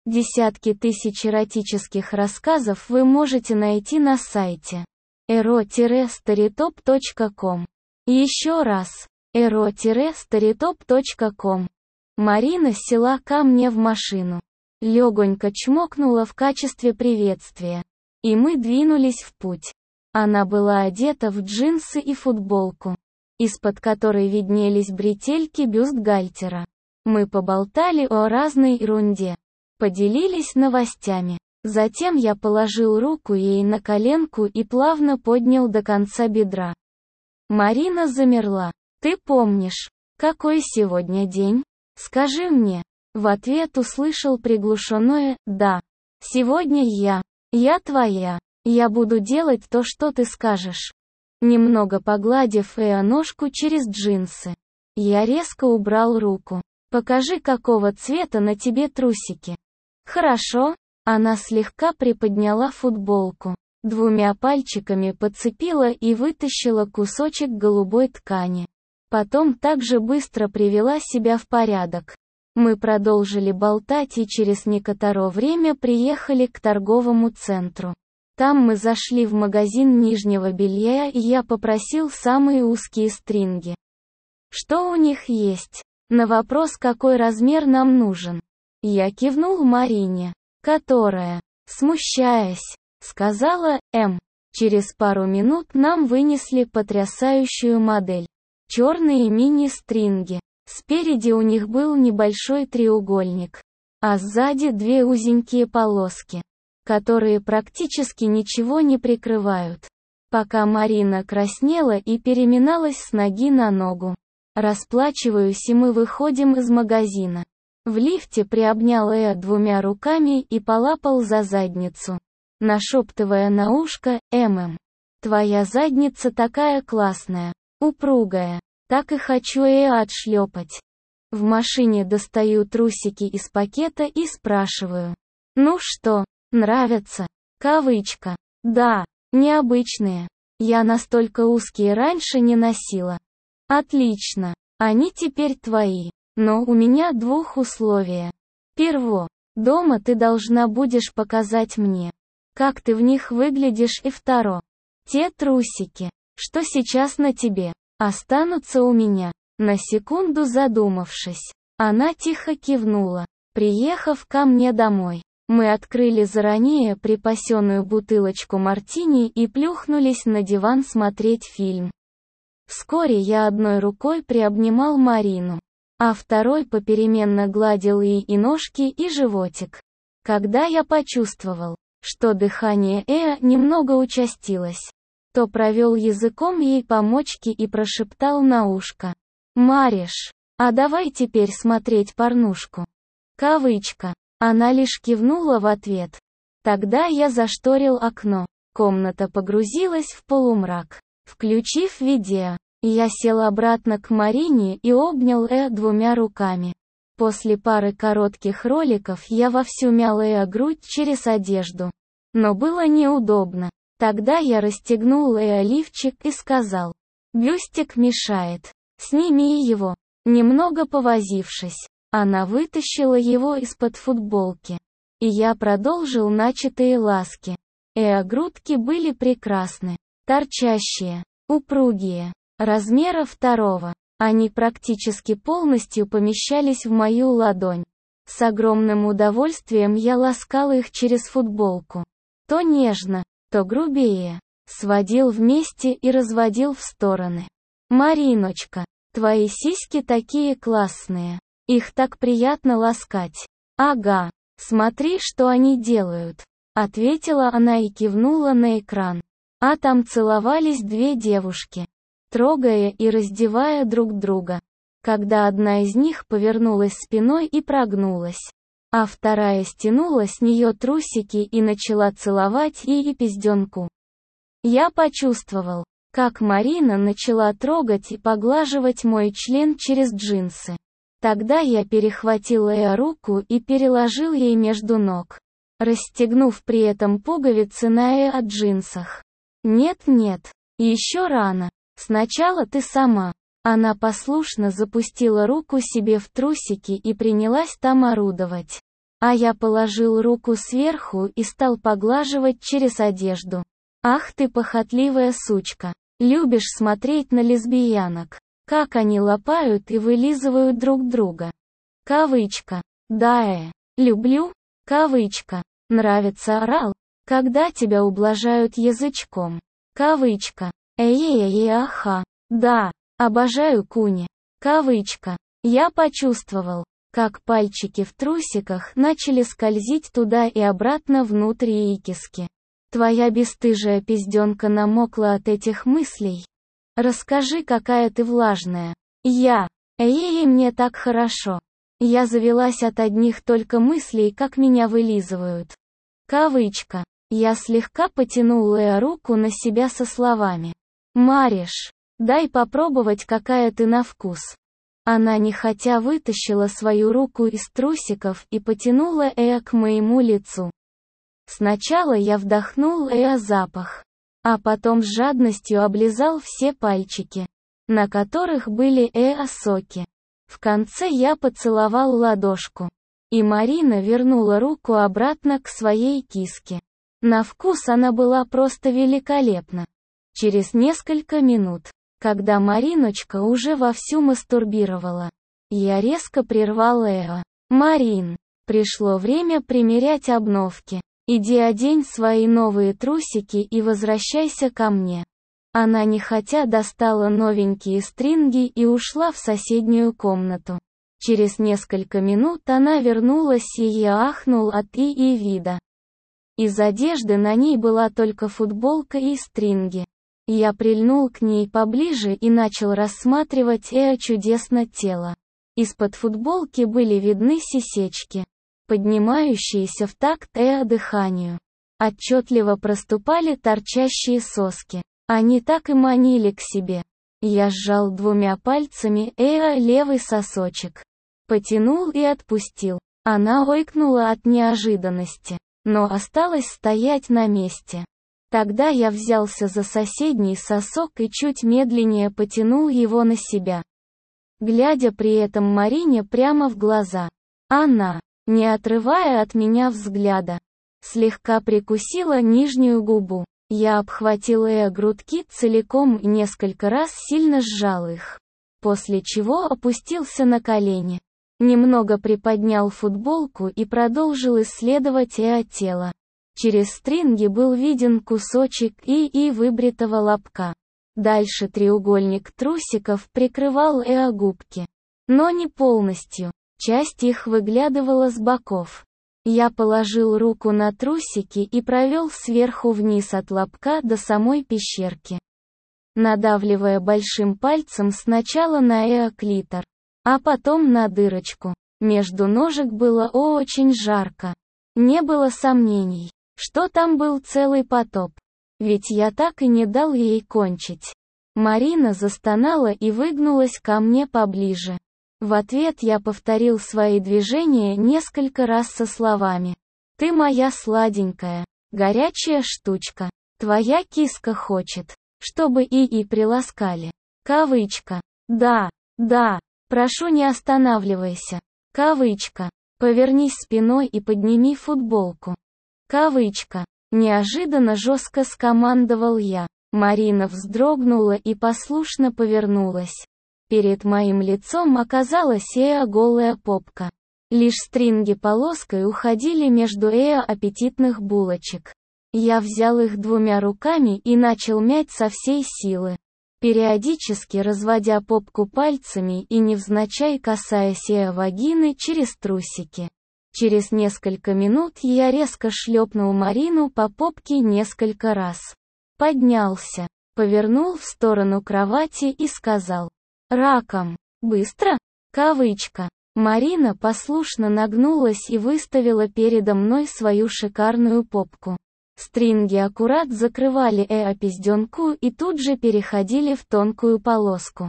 Десятки тысяч эротических рассказов вы можете найти на сайте ero-storytop.com. Еще раз, ero-storytop.com. Марина села ко мне в машину. Легонько чмокнула в качестве приветствия. И мы двинулись в путь. Она была одета в джинсы и футболку, из-под которой виднелись бретельки бюстгальтера. Мы поболтали о разной ерунде. Поделились новостями. Затем я положил руку ей на коленку и плавно поднял до конца бедра. Марина замерла. «Ты помнишь, какой сегодня день? Скажи мне». В ответ услышал приглушенное «да». «Сегодня я твоя. Я буду делать то, что ты скажешь». Немного погладив ножку через джинсы, я резко убрал руку. «Покажи, какого цвета на тебе трусики». «Хорошо». Она слегка приподняла футболку, двумя пальчиками подцепила и вытащила кусочек голубой ткани. Потом также быстро привела себя в порядок. Мы продолжили болтать и через некоторое время приехали к торговому центру. Там мы зашли в магазин нижнего белья и я попросил самые узкие стринги. «Что у них есть?» На вопрос, какой размер нам нужен, я кивнул Марине, которая, смущаясь, сказала «М». Через пару минут нам вынесли потрясающую модель. Черные мини-стринги. Спереди у них был небольшой треугольник, а сзади две узенькие полоски, которые практически ничего не прикрывают. Пока Марина краснела и переминалась с ноги на ногу. Расплачиваюсь и мы выходим из магазина. В лифте приобнял двумя руками и полапал за задницу, нашептывая на ушко «ММ. Твоя задница такая классная, упругая, так и хочу отшлепать». В машине достаю трусики из пакета и спрашиваю. «Ну что, нравятся?» Кавычка. «Да, необычные. Я настолько узкие раньше не носила». «Отлично, они теперь твои. Но у меня двух условия. Первое. Дома ты должна будешь показать мне, как ты в них выглядишь, и второе. Те трусики, что сейчас на тебе, останутся у меня». На секунду задумавшись, она тихо кивнула. Приехав ко мне домой, мы открыли заранее припасенную бутылочку мартини и плюхнулись на диван смотреть фильм. Вскоре я одной рукой приобнимал Марину, а второй попеременно гладил ей и ножки, и животик. Когда я почувствовал, что дыхание немного участилось, то провел языком ей по мочке и прошептал на ушко. «Мариш, а давай теперь смотреть порнушку». Кавычка. Она лишь кивнула в ответ. Тогда я зашторил окно. Комната погрузилась в полумрак. Включив видео, я сел обратно к Марине и обнял двумя руками. После пары коротких роликов я вовсю мял грудь через одежду. Но было неудобно. Тогда я расстегнул лифчик и сказал. «Бюстик мешает. Сними его». Немного повозившись, она вытащила его из-под футболки. И я продолжил начатые ласки. Грудки были прекрасны. Торчащие, упругие, размера второго. Они практически полностью помещались в мою ладонь. С огромным удовольствием я ласкал их через футболку. То нежно, то грубее. Сводил вместе и разводил в стороны. «Мариночка, твои сиськи такие классные. Их так приятно ласкать». «Ага, смотри, что они делают», — ответила она и кивнула на экран. А там целовались две девушки, трогая и раздевая друг друга. Когда одна из них повернулась спиной и прогнулась, а вторая стянула с нее трусики и начала целовать ей пизденку. Я почувствовал, как Марина начала трогать и поглаживать мой член через джинсы. Тогда я перехватил руку и переложил ей между ног, расстегнув при этом пуговицы на джинсах. «Нет-нет, еще рано. Сначала ты сама». Она послушно запустила руку себе в трусики и принялась там орудовать. А я положил руку сверху и стал поглаживать через одежду. Ах ты похотливая сучка. Любишь смотреть на лесбиянок. Как они лапают и вылизывают друг друга. Кавычка. Да, люблю. Кавычка. Нравится орал, когда тебя ублажают язычком. Кавычка. Аха. Да, обожаю куни. Кавычка. Я почувствовал, как пальчики в трусиках начали скользить туда и обратно внутрь яйкиски. Твоя бесстыжая пизденка намокла от этих мыслей. Расскажи, какая ты влажная. Мне так хорошо. Я завелась от одних только мыслей, как меня вылизывают. Кавычка. Я слегка потянула руку на себя со словами. Мариш, дай попробовать, какая ты на вкус. Она нехотя вытащила свою руку из трусиков и потянула к моему лицу. Сначала я вдохнул запах, а потом с жадностью облизал все пальчики, на которых были соки. В конце я поцеловал ладошку, и Марина вернула руку обратно к своей киске. На вкус она была просто великолепна. Через несколько минут, когда Мариночка уже вовсю мастурбировала, я резко прервал Марин, пришло время примерять обновки. Иди одень свои новые трусики и возвращайся ко мне. Она нехотя достала новенькие стринги и ушла в соседнюю комнату. Через несколько минут она вернулась, и я ахнул от и вида. Из одежды на ней была только футболка и стринги. Я прильнул к ней поближе и начал рассматривать чудесное тело. Из-под футболки были видны сисечки, поднимающиеся в такт дыханию. Отчетливо проступали торчащие соски. Они так и манили к себе. Я сжал двумя пальцами левый сосочек. Потянул и отпустил. Она ойкнула от неожиданности, но осталась стоять на месте. Тогда я взялся за соседний сосок и чуть медленнее потянул его на себя, глядя при этом Марине прямо в глаза. Она, не отрывая от меня взгляда, слегка прикусила нижнюю губу. Я обхватил грудки целиком и несколько раз сильно сжал их, после чего опустился на колени. Немного приподнял футболку и продолжил исследовать тело. Через стринги был виден кусочек и выбритого лобка. Дальше треугольник трусиков прикрывал губки. Но не полностью, часть их выглядывала с боков. Я положил руку на трусики и провел сверху вниз от лобка до самой пещерки, надавливая большим пальцем сначала на клитор, а потом на дырочку. Между ножек было очень жарко. Не было сомнений, что там был целый потоп. Ведь я так и не дал ей кончить. Марина застонала и выгнулась ко мне поближе. В ответ я повторил свои движения несколько раз со словами. «Ты моя сладенькая, горячая штучка. Твоя киска хочет, чтобы и приласкали». Кавычка. Да, прошу, не останавливайся. Кавычка. Повернись спиной и подними футболку. Кавычка. Неожиданно жестко скомандовал я. Марина вздрогнула и послушно повернулась. Перед моим лицом оказалась голая попка. Лишь стринги полоской уходили между аппетитных булочек. Я взял их двумя руками и начал мять со всей силы, периодически разводя попку пальцами и невзначай касаясь вагины через трусики. Через несколько минут я резко шлепнул Марину по попке несколько раз. Поднялся, повернул в сторону кровати и сказал: «Раком. Быстро?» Кавычка. Марина послушно нагнулась и выставила передо мной свою шикарную попку. Стринги аккурат закрывали пизденку и тут же переходили в тонкую полоску,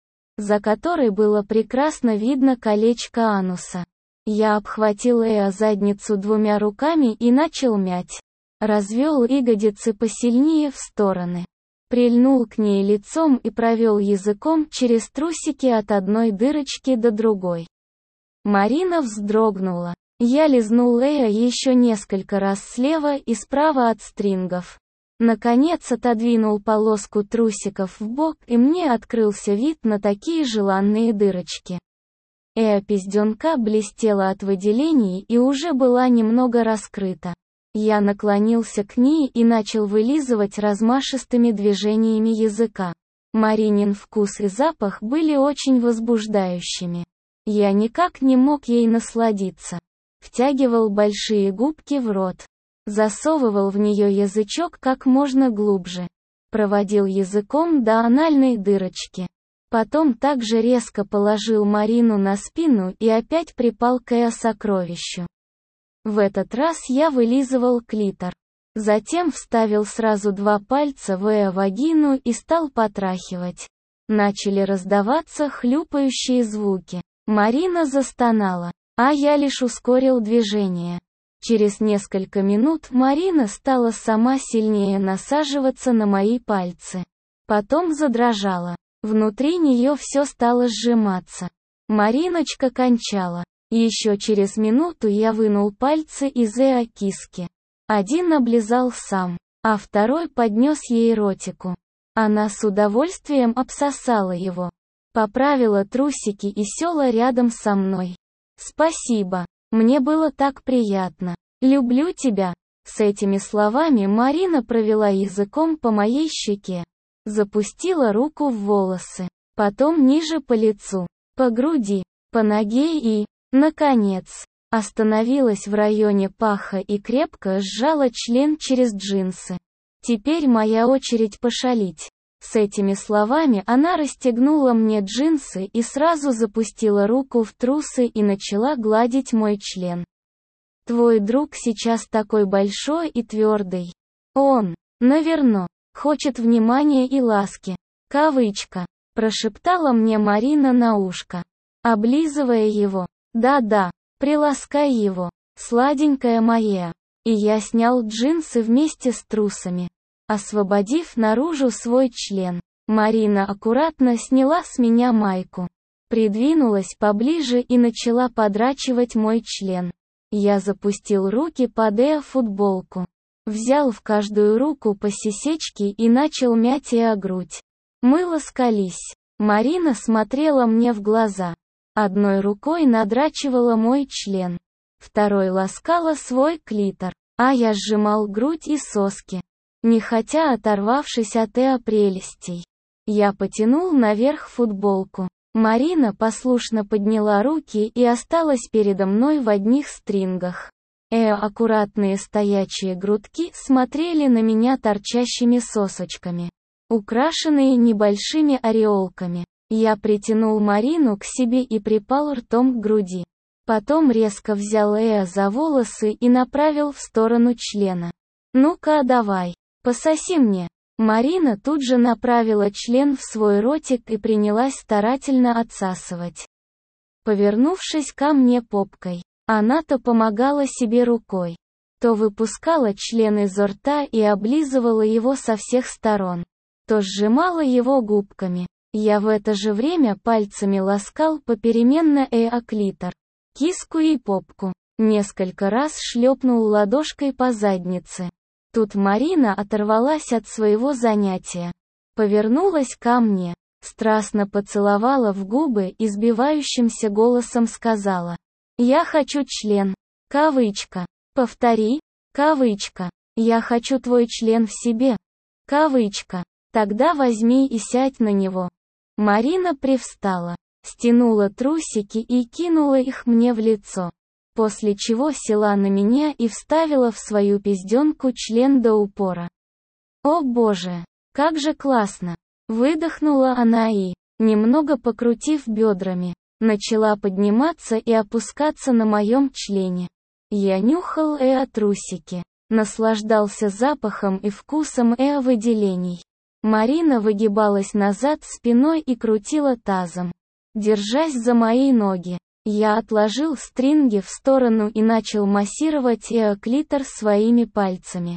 за которой было прекрасно видно колечко ануса. Я обхватил задницу двумя руками и начал мять. Развел ягодицы посильнее в стороны. Прильнул к ней лицом и провел языком через трусики от одной дырочки до другой. Марина вздрогнула, Я лизнул Эя еще несколько раз слева и справа от стрингов. Наконец отодвинул полоску трусиков в бок, и мне открылся вид на такие желанные дырочки. Эя пизденка блестела от выделений и уже была немного раскрыта. Я наклонился к ней и начал вылизывать размашистыми движениями языка. Маринин вкус и запах были очень возбуждающими. Я никак не мог ей насладиться. Втягивал большие губки в рот. Засовывал в нее язычок как можно глубже. Проводил языком до анальной дырочки. Потом также резко положил Марину на спину и опять припал к её сокровищу. В этот раз я вылизывал клитор. Затем вставил сразу 2 пальца в её вагину и стал потрахивать. Начали раздаваться хлюпающие звуки. Марина застонала, а я лишь ускорил движение. Через несколько минут Марина стала сама сильнее насаживаться на мои пальцы. Потом задрожала. Внутри нее все стало сжиматься. Мариночка кончала. Еще через минуту я вынул пальцы из её киски. Один облизал сам, а второй поднес ей ротику. Она с удовольствием обсосала его. Поправила трусики и села рядом со мной. «Спасибо. Мне было так приятно. Люблю тебя». С этими словами Марина провела языком по моей щеке. Запустила руку в волосы. Потом ниже по лицу, по груди, по ноге и, наконец, остановилась в районе паха и крепко сжала член через джинсы. «Теперь моя очередь пошалить». С этими словами она расстегнула мне джинсы и сразу запустила руку в трусы и начала гладить мой член. «Твой друг сейчас такой большой и твердый. Он, наверно, хочет внимания и ласки». Кавычка. Прошептала мне Марина на ушко, облизывая его. «Да-да, приласкай его, сладенькая моя». И я снял джинсы вместе с трусами, освободив наружу свой член. Марина аккуратно сняла с меня майку, придвинулась поближе и начала подрачивать мой член. Я запустил руки под её футболку, взял в каждую руку по сисечке и начал мять её грудь. Мы ласкались. Марина смотрела мне в глаза. Одной рукой надрачивала мой член, второй ласкала свой клитор, а я сжимал грудь и соски, нехотя оторвавшись от её прелестей. Я потянул наверх футболку. Марина послушно подняла руки и осталась передо мной в одних стрингах. Её аккуратные стоячие грудки смотрели на меня торчащими сосочками, украшенные небольшими ореолками. Я притянул Марину к себе и припал ртом к груди. Потом резко взял Эя за волосы и направил в сторону члена. «Ну-ка давай, пососи мне». Марина тут же направила член в свой ротик и принялась старательно отсасывать. Повернувшись ко мне попкой, она то помогала себе рукой, то выпускала член изо рта и облизывала его со всех сторон, то сжимала его губками. Я в это же время пальцами ласкал попеременно клитор, киску и попку. Несколько раз шлепнул ладошкой по заднице. Тут Марина оторвалась от своего занятия, повернулась ко мне, страстно поцеловала в губы и сбивающимся голосом сказала: «Я хочу член». Кавычка. «Повтори». Кавычка. «Я хочу твой член в себе». Кавычка. «Тогда возьми и сядь на него». Марина привстала, стянула трусики и кинула их мне в лицо, после чего села на меня и вставила в свою пизденку член до упора. «О боже, как же классно!» Выдохнула она и, немного покрутив бедрами, начала подниматься и опускаться на моем члене. Я нюхал трусики, наслаждался запахом и вкусом выделений. Марина выгибалась назад спиной и крутила тазом, держась за мои ноги. Я отложил стринги в сторону и начал массировать клитор своими пальцами.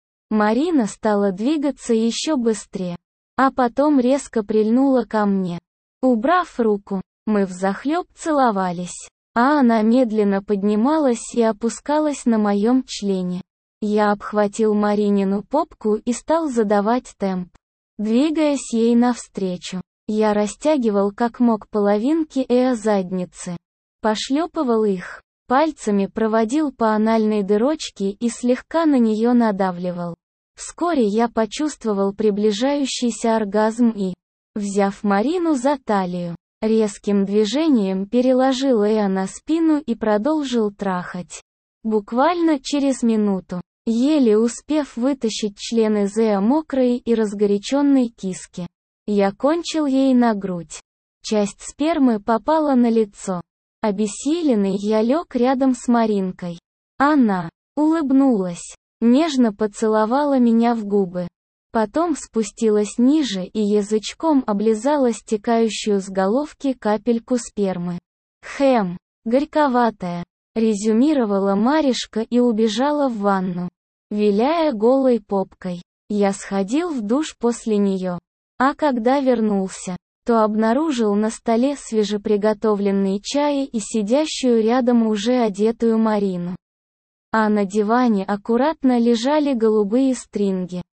Марина стала двигаться еще быстрее, а потом резко прильнула ко мне. Убрав руку, мы взахлеб целовались. а она медленно поднималась и опускалась на моем члене. Я обхватил Маринину попку и стал задавать темп, двигаясь ей навстречу. Я растягивал как мог половинки задницы. Пошлепывал их, пальцами проводил по анальной дырочке и слегка на нее надавливал. Вскоре я почувствовал приближающийся оргазм и, взяв Марину за талию, резким движением переложил ее на спину и продолжил трахать. Буквально через минуту, еле успев вытащить член из мокрой и разгоряченной киски, я кончил ей на грудь. Часть спермы попала на лицо. Обессиленный я лег рядом с Маринкой. Она улыбнулась, нежно поцеловала меня в губы. Потом спустилась ниже и язычком облизала стекающую с головки капельку спермы. «Хэм, горьковатая», — резюмировала Маришка и убежала в ванну, виляя голой попкой. Я сходил в душ после нее. А когда вернулся, то обнаружил на столе свежеприготовленный чай и сидящую рядом уже одетую Марину. А на диване аккуратно лежали голубые стринги.